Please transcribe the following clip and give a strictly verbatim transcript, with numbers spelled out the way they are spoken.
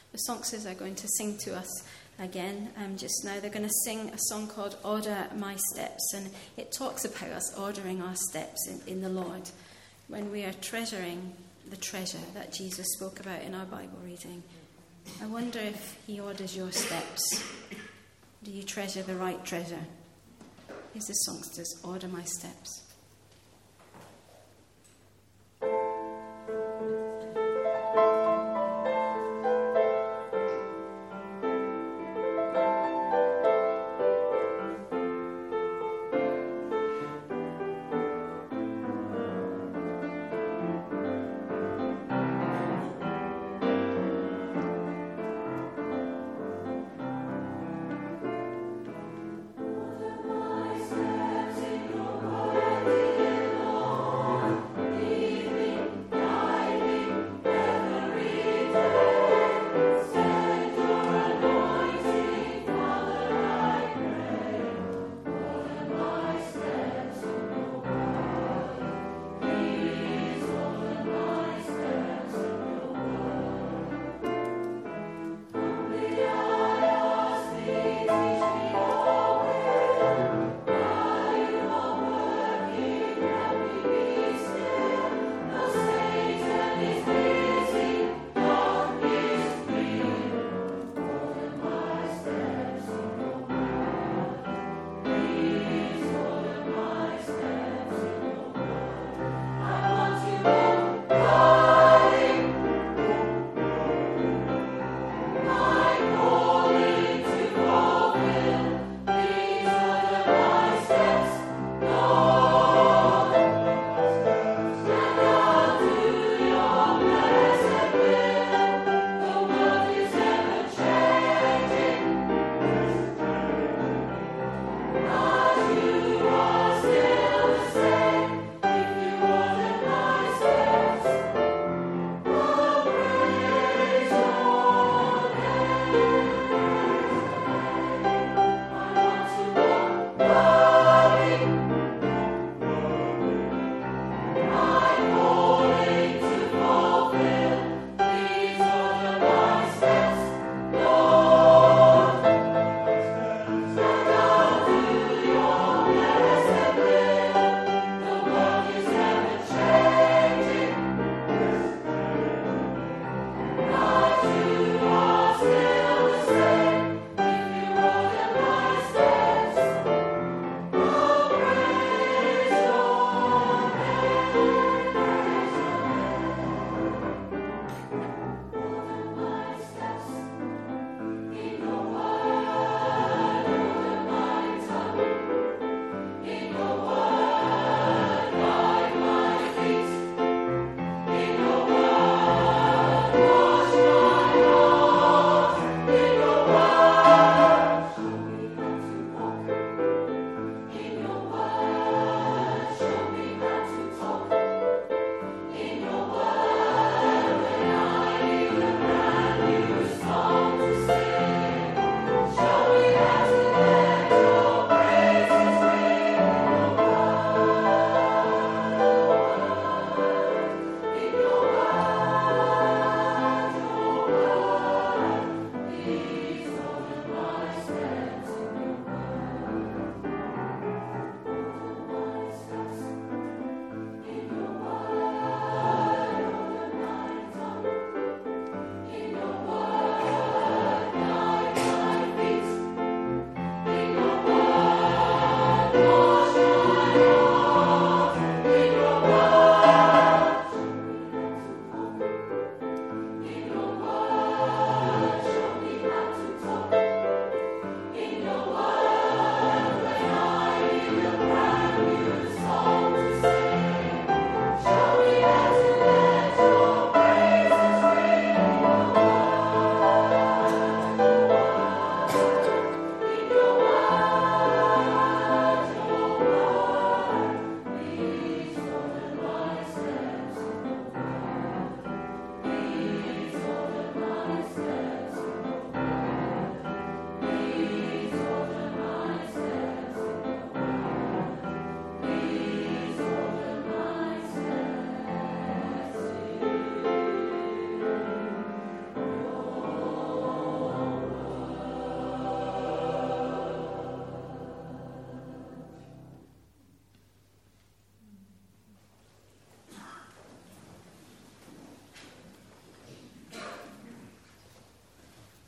The songsters are going to sing to us again um, just now. They're going to sing a song called Order My Steps, and it talks about us ordering our steps in, in the Lord when we are treasuring the treasure that Jesus spoke about in our Bible reading. I wonder if he orders your steps. Do you treasure the right treasure? Here's the songsters, Order My Steps.